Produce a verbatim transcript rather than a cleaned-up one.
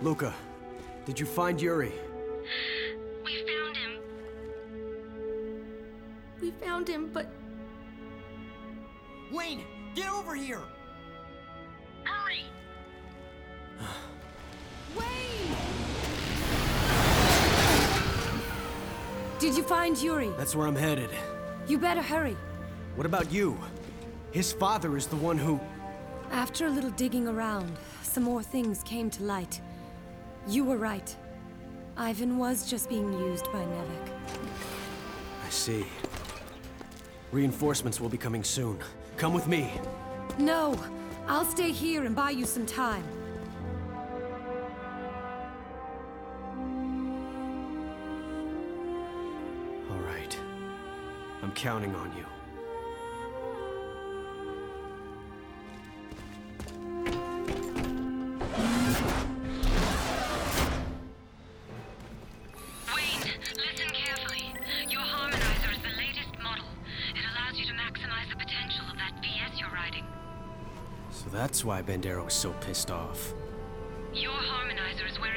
Luca, did you find Yuri? We found him. We found him, but... Wayne, get over here! Hurry! Wayne! Did you find Yuri? That's where I'm headed. You better hurry. What about you? His father is the one who... After a little digging around, some more things came to light. You were right. Ivan was just being used by Nevek. I see. Reinforcements will be coming soon. Come with me. No! I'll stay here and buy you some time. All right. I'm counting on you. Wayne, listen carefully. Your harmonizer is the latest model. It allows you to maximize the potential of that V S you're riding. So that's why Bandera was so pissed off. Your harmonizer is where